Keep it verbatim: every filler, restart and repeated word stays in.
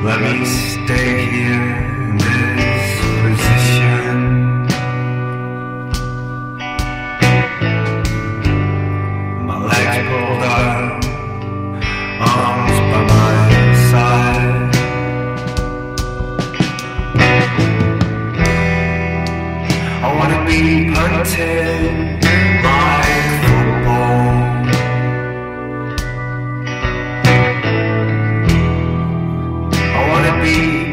Let me stay here in this position. My legs pulled up, arms by my side. I wanna be punted like football. I wanna be